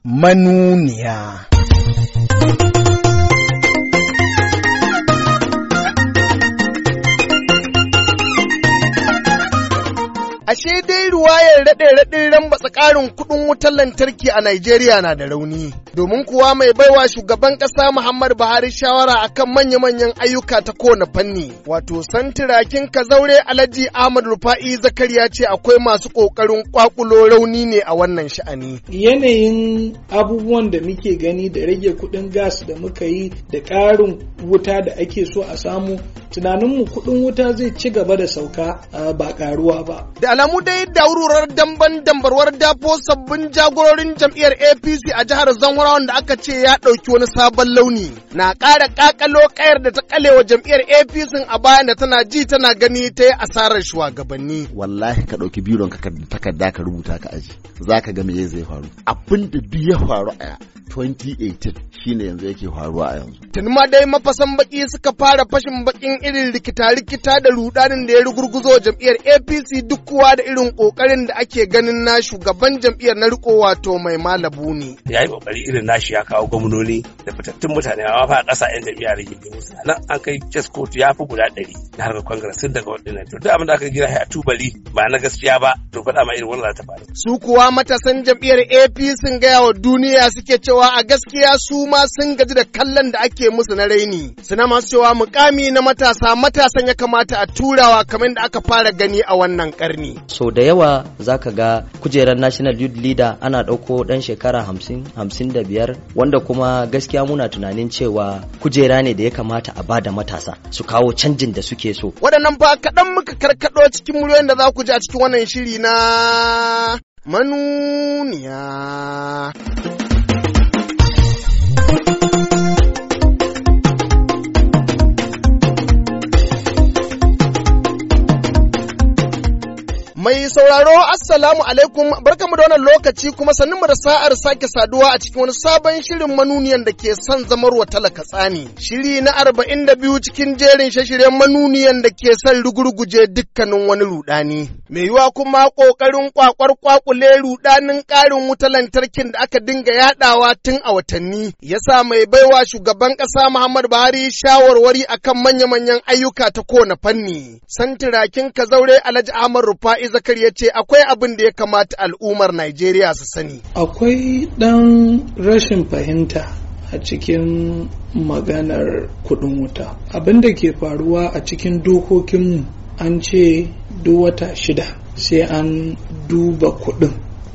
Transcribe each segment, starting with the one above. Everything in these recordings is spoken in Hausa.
manuniya. Ashe dai ruwayar raɗe-raɗin rambatsa ƙarin kuɗin wutar lantarki a Najeriya na da rauni. Domin kuwa mai baiwa shugaban ƙasa Muhammadu Buhari shawara akan manya-manyan ayyuka ta kowane fanni. Wato santirakin Kazaure Alhaji Ahmad Rufa'i Zakariya ce akwai masu ƙoƙarin ƙwaƙulo rauni ne a wannan sha'ani. Yanayin abubuwan da muke gani da rage kuɗin gas da muka yi da ƙarin wuta da ake so a samu, tunaninmu kuɗin wuta zai ci gaba da sauka ba ƙaruwa ba. Da alamu dai daururar dambarwar dafo sabbin jagororin jam'iyyar APC a jihar Zamfara wanda aka ce ya ɗauki wani sabon launi na ƙara ƙaƙalo ƙayar da ta ƙalewa jam'iyyar APC a bayan da tana ji tana gani ta yi asarar shugabanni. Wallahi ka ɗauki biron ka takarda ka rubuta ka aji za ka ga me zai faru. Abin da duk ya faru a 2018 shine yanzu yake faruwa a yanzu. Tun ma dai mafasan baki suka fara fashin bakin irin rikita-rikita da rudanin da ya rugurguzo jam'iyyar APC duk kuwa da irin kokarin da ake ganin na shugaban jam'iyyar na riko wato mai malabu ne. Ya yi kokari irin nashi ya kawo gwamnoni da fitattun mutane amma fa a ƙasa 'yan jam'iyyar rigingimu nan an kai kes kotu ya fi guda 100 na harkar Congress sun daga waɗannan. To duk abin da aka gina a tubali ba na gaskiya ba to faɗa ma irin wannan ta faru. Su kuwa matasan jam'iyyar APC gaya wa duniya suke cewa a gaskiya su ma sun gaji da kallon da ake musu na raini. Suna masu cewa mukami na matasan ya kamata a turawa kamar da aka fara gani a wannan karni. So da yawa zaka ga kujerar National Youth Leader ana ɗauko ɗan shekara 50-55 wanda kuma gaskiya muna tunanin cewa kujera ne da ya kamata a bada matasa su kawo canjin da suke so. Waɗannan fa kaɗan muka karkaɗo cikin muryoyin da za ku ji a cikin wannan shiri na manuniya. Mai sauraro assalamu alaikum barkamu da wannan lokaci kuma sannunmu da sa'ar sake saduwa a cikin wani sabon shirin manuniyan da ke son zamarwa talaka tsani. Shiri na 42 cikin jerin shashiren manuniyan da ke son rugurguje dukkanin wani rudani. Mai yiwa kuma kokarin kwakule rudanin ƙarin wutar lantarkin da aka dinga yadawa tun a watanni yasa mai baiwa shugaban ƙasa Muhammadu Buhari shawarwari akan manya-manyan ayyuka ta kowane fanni. Santirakin Kazaure Alhaji Ahmad Rufa'i Zakariya ce akwai abin da ya kamata al'ummar Najeriya su sani. Akwai ɗan rashin fahimta a cikin maganar kuɗin wuta. Abin da ke faruwa a cikin dokokinmu an ce duk wata 6 sai an duba kuɗin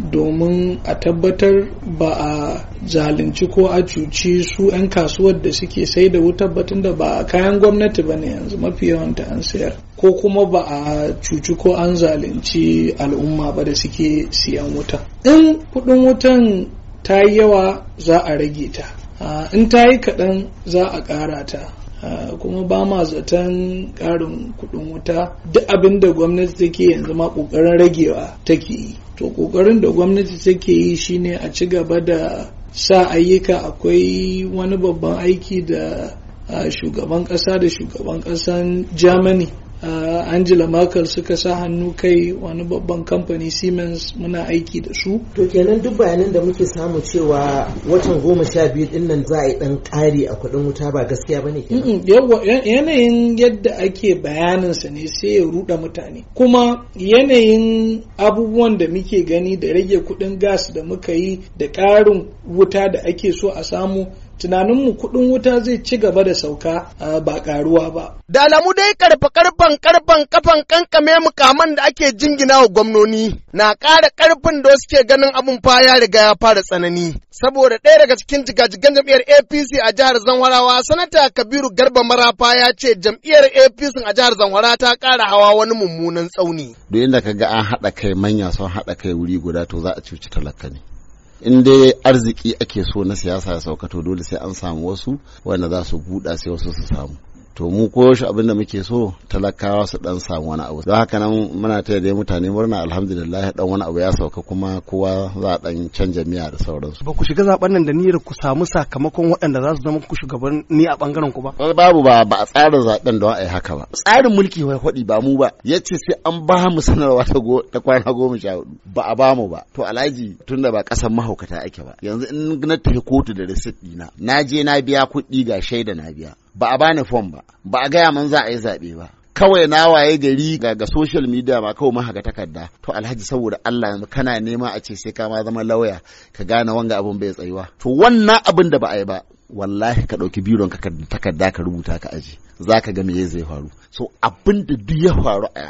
domin a tabbatar ba a zalunci ko a cuci su 'yan kasuwar da suke sai da wutar batun da ba kayan gwamnati ba ne yanzu mafi yawanta an sayar ko kuma ba a cuci ko an zalunci al'umma ba da suke siyan wuta. In kudin wutan ta yi yawa za a rage ta, in ta yi kaɗan za a ƙara ta. Kuma ba ma zaton ƙarin kudin wuta duk abin da gwamnati take yanzu ma ƙoƙarin ragewa take yi. To ƙoƙarin da gwamnati take yi shine a ci gaba da sa ayyuka. Akwai wani babban aiki da shugaban ƙasa da shugaban ƙasan Germany Angela Merkel suka sa hannu kai wani babban kamfani Siemens muna aiki da su. To kenan duk bayanan da muke samu cewa watan 12 din nan za a yi dan ƙari a kuɗin wuta ba gaskiya bane kenan. Yanayin yadda ake bayanin sa ne sai ya ruɗa mutane. Kuma yanayin abubuwan da muke gani da rage kuɗin gas da muka yi da ƙarin wuta da ake so a samu, tunaninmu kuɗin wuta zai ci gaba da sauka ba ƙaruwa ba. Da alamu dai karfan kafan kankame mukaman da ake jingina wa gwamnoni na ƙara ƙarfin da suke ganin abun fa ya riga ya fara tsanani. Saboda ɗaya daga cikin jigajigan jam'iyyar APC a jihar Zamfara, Sanata Kabiru Garba Marafa ya ce jam'iyyar APC a jihar Zamfara ta ƙara hawa wani mummunan tsauni. Duk inda ka ga an haɗa kai manya sun haɗa kai wuri guda to za a cuci talaka ne. In dai arziki ake so na siyasa ya sauka to dole sai an samu wasu wanda za su buɗa sai wasu su samu. to mu ko shi abin da muke so talakawa su dan samu wani abu don haka nan muna taya da mutane murna alhamdulillah dan wani abu ya sauka kuma kowa za a dan canja miya da sauransu. Ba ku shiga zaben nan da niyyar ku samu sakamakon waɗanda za su zama ku shugabanni a bangaren ku ba? Babu ba a tsara zaben don a yi haka ba. Tsarin mulki wai hudi ba mu ba yace sai an ba mu sanarwa ta kwana 14 ba a ba mu ba. To alhaji tunda ba kasan mahaukata ake ba yanzu in na tafi kotu da receipt dina na je na biya kuɗi ga shaida na biya ba a bani form ba a gaya man za a yi zaɓe ba kawai na waye gari ga social media ma kawai haka takarda to alhaji saboda Allah yanzu kana nema a ce sai ka ma zama lauya ka gane wanga abun bai tsayuwa to wannan abin da ba a yi ba wallahi ka ɗauki biron ka takarda ka rubuta ka aji zaka ga me zai faru so abin da duk ya faru a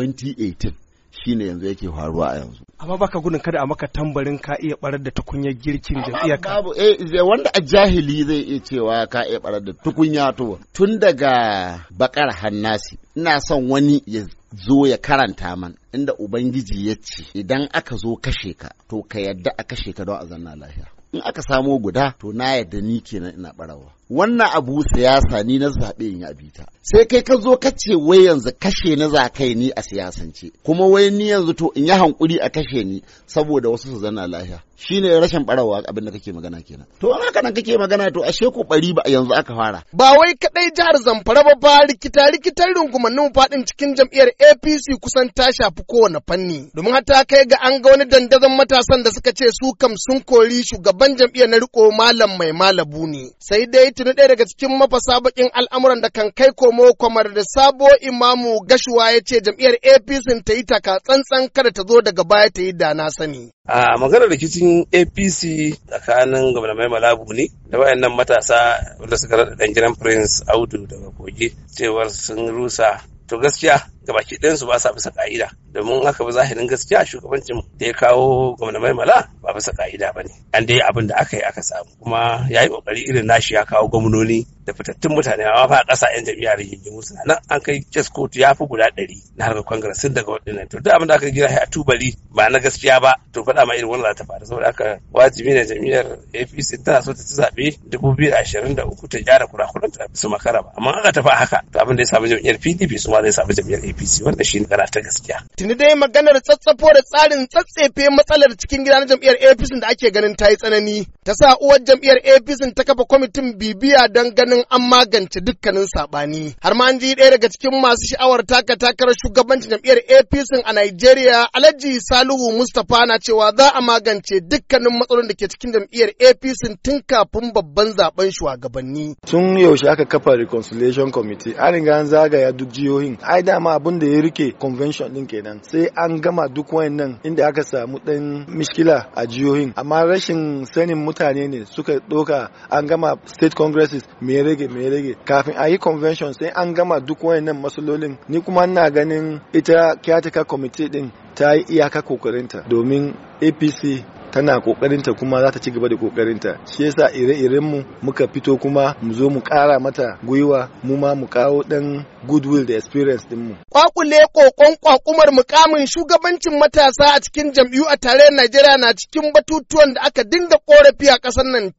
2018 shine yanzu yake faruwa a yanzu. Amma baka gudun kada a maka tambarin ka iya barar da tukunyar girkin jam'iyyar ka. Babu wanda a jahili zai iya cewa ka iya barar da tukunya to tun daga bakar hannasi ina son wani ya zo ya karanta man inda ubangiji ya ce idan aka zo kashe ka to ka yadda a kashe ka don a zanna lafiya. In aka samo guda to na yadda ni kenan ina barawa. Wannan abu siyasa ni na zaɓe in yi abita. Sai kai ka zo ka ce wai yanzu kashe na za kai ni a siyasance. Kuma wai ni yanzu to in yi hankuri a kashe ni saboda wasu su zanna lafiya. Shine rashin barawa abin da kake magana kenan. To an haka nan kake magana to ashe ku bari ba yanzu aka fara. Ba wai kadai jihar Zamfara ba rikitar rungumannin faɗin cikin jam'iyyar APC kusan ta shafi kowane fanni. Domin hata kai ga an ga wani dandazon matasan da suka ce su kam sun kori shugaban jam'iyyar na riko malam mai malabu ne. Sai dai tuni ɗaya daga cikin mafasa bakin al'amuran da kan kai komo kwamar da sabo imamu gashuwa ya ce jam'iyyar APC ta yi taka tsantsan kada ta zo daga baya ta yi da na sani. A maganar rikicin APC tsakanin gwamna mai malabu ne da wayannan matasa wanda suka rada dan gidan Prince Audu daga Kogi cewar sun rusa to gaskiya gabaki ɗayansu ba sa bisa ka'ida domin haka ba zahirin gaskiya shugabancin da ya kawo gwamna mai mala ba bisa ka'ida ba ne an dai abin da aka yi aka samu kuma ya yi kokari irin nashi ya kawo gwamnoni da fitattun mutane amma fa ƙasa yan jam'iyyar rigingimu suna nan an kai kes kotu ya fi guda 100 na harkar congress sun daga waɗannan to duk abin da aka gina a tubali ba na gaskiya ba to faɗa ma irin wannan za ta faru saboda haka wajibi ne jam'iyyar APC tana so ta ci zaɓe 2023 ta gyara kurakuranta su makara ba amma aka tafi haka to abin da ya samu jam'iyyar PDP su ma zai samu jam'iyyar APC wanda shi ne ta gaskiya. Tuni dai maganar tsatsafo da tsarin tsatsefe matsalar cikin gida na jam'iyyar APC da ake ganin ta yi tsanani ta sa uwar jam'iyyar APC ta kafa kwamitin bibiya don ganin an magance dukkanin saɓani. Har ma an ji ɗaya daga cikin masu sha'awar takarar shugabancin jam'iyyar APC a Najeriya Alhaji Salihu Mustapha na cewa za a magance dukkanin matsalolin da ke cikin jam'iyyar APC tun kafin babban zaben shugabanni. Tun yaushe aka kafa reconciliation committee an riga an zagaya duk jihohin ai dama abin da ya rike convention din kenan sai an gama duk wayannan inda aka samu dan mishkila a jihohin amma rashin sanin mutane ne suka doka an gama state congresses me rage kafin a yi convention sai an gama duk wayannan masalolin ni kuma ina ganin ita caretaker committee din ta yi iyaka kokarinta domin APC tana kokarinta kuma za ta ci gaba da kokarinta shi yasa ire-iren mu muka fito kuma mu zo mu kara mata gwiwa mu ma mu kawo dan goodwill da experience din mu kwakule kokon kwakumar mukamin shugabancin matasa a cikin jam'iyyu a tarayyar Najeriya na cikin batutuwan da aka dinga korafi a kasar nan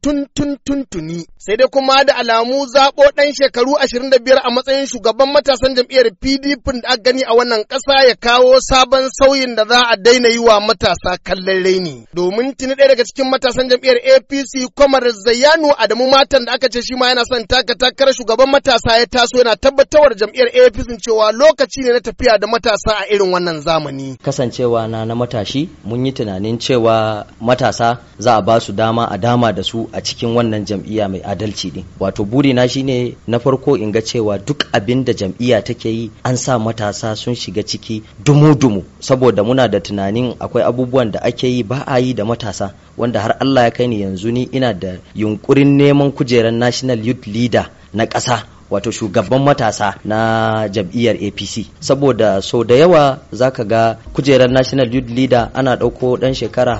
tuni sai dai kuma da alamu zabo dan shekaru 25 a matsayin shugaban matasan jam'iyyar PDP da aka gani a wannan kasa ya kawo sabon sauyin da za a daina yi wa matasa kallon raini domin tuni ɗaya daga cikin matasan jam'iyyar APC Kwamar Zayyanu Adamu Matan da aka ce shi ma yana son takarar shugaban matasa ya taso yana tabbatarwar jam'iyyar APC cewa lokaci ne na tafiya da matasa a irin wannan zamani. Kasancewa na matashi mun yi tunanin cewa matasa za a ba su dama a dama da su a cikin wannan jam'iyya mai adalci din. Wato burina shine na farko in ga cewa duk abin da jam'iyya take yi an sa matasa sun shiga ciki dumu-dumu saboda muna da tunanin akwai abubuwan da ake yi ba a yi da matasa wanda har Allah ya kai ni yanzu ni ina da yunkurin neman kujerar National Youth Leader na ƙasa wato shugaban matasa na jam'iyyar APC saboda so da yawa zaka ga kujerar National Youth Leader ana ɗauko ɗan shekara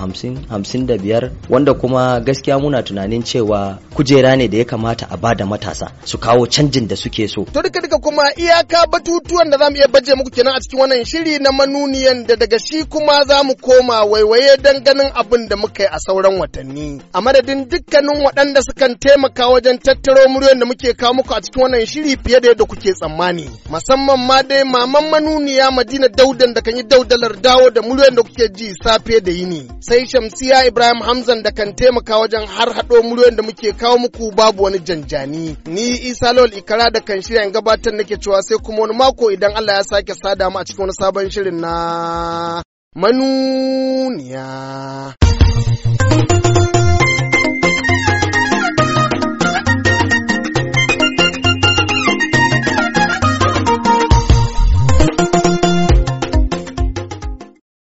50-55 wanda kuma gaskiya muna tunanin cewa kujera ne da ya kamata a bada matasa su kawo canjin da suke so. To duka kuma iyaka batutuwan da zamu iya baje muku kenan a cikin wannan shiri na manuniyan da daga shi kuma zamu koma waiwaye dan ganin abin da muka yi a sauran watanni. A madadin dukkanin waɗanda sukan taimaka wajen tattaro muryoyin da muke kawo muku a cikin wannan wannan shiri fiye da yadda kuke tsammani. Musamman ma dai maman manuniya Madina Daudan da kan yi daudalar dawo da muryoyin da kuke ji safe da yini. Sai Shamsiya Ibrahim Hamzan da kan taimaka wajen har haɗo muryoyin da muke kawo muku babu wani janjani. Ni Isa Lawal Ikara da kan shirya gabatar nake cewa sai kuma wani mako idan Allah ya sake sada mu a cikin wani sabon shirin na manuniya.